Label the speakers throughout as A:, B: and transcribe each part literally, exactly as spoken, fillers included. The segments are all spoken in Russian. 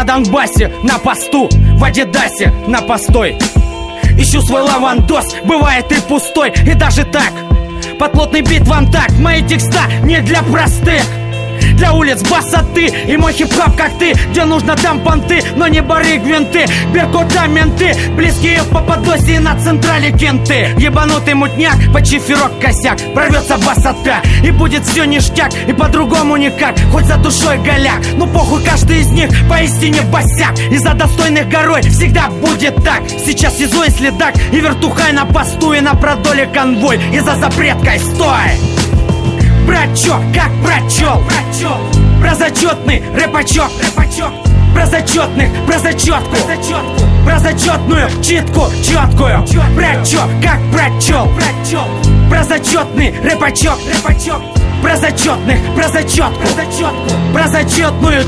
A: на Донбассе, на посту, в Адидасе, на постой. Ищу свой лавандос, бывает и пустой. И даже так, под плотный бит ван так. Мои текста не для простых, для улиц басоты. И мой хип-хоп как ты, где нужно там понты, но не барыг винты, беркута менты, близкие в Пападосе и на централе кенты. Ебанутый мутняк, под чиферок косяк, прорвется басота и будет все ништяк. И по-другому никак, хоть за душой голяк. Ну похуй, каждый из них поистине босяк. И за достойных горой всегда будет так. Сейчас СИЗО и следак, и вертухай на посту, и на продоле конвой. И за запреткой стой! Брачок, как прочел, прочел. Про зачетный рэпачок, рэпачок. Про зачетных, про зачетку, зачетку. Про зачетную читку, четкую. Брачок, как прочел, прочел. Про зачетный рэпачок, рэпачок. Про зачетных, про зачетку, зачетку. Про зачетную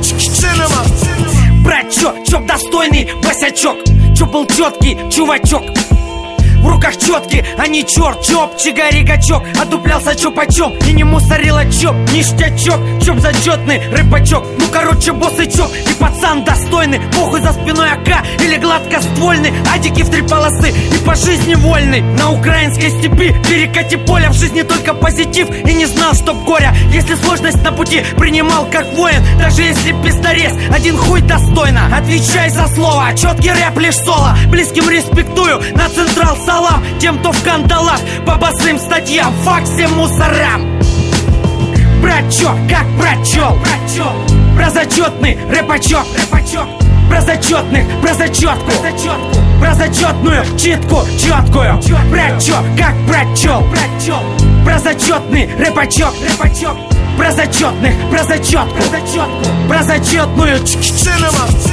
A: брачок, чоп достойный босячок. Чоп был четкий чувачок. В руках четки, а не черт, чоп, чигари-гачок. Отуплялся чоп-почем и не мусорила чоп. Ништячок, чоп зачетный, рэпачок. Ну короче, босс и чоп, и пацан достойный. Похуй за спиной АК или гладкоствольный. Адики в три полосы и по жизни вольный. На украинской степи перекати поля. В жизни только позитив и не знал, чтоб горя. Если сложность на пути принимал как воин. Даже если пиздарез, один хуй достойно. Отвечай за слово, четкий рэп лишь соло. Близким респектую, на централ салам. Тем, кто в кандалах, по босым статьям. Фак всем мусорам. Брачок, как прочел, прочел. Про зачетный рэпачок, рэпачок. Про зачетных, про зачетку, зачетку. Про зачетную читку, четкую. Брачок, как прочел, прочел. Про зачетный рэпачок, рэпачок. Про зачетных, про зачетку, зачетку. Про зачетную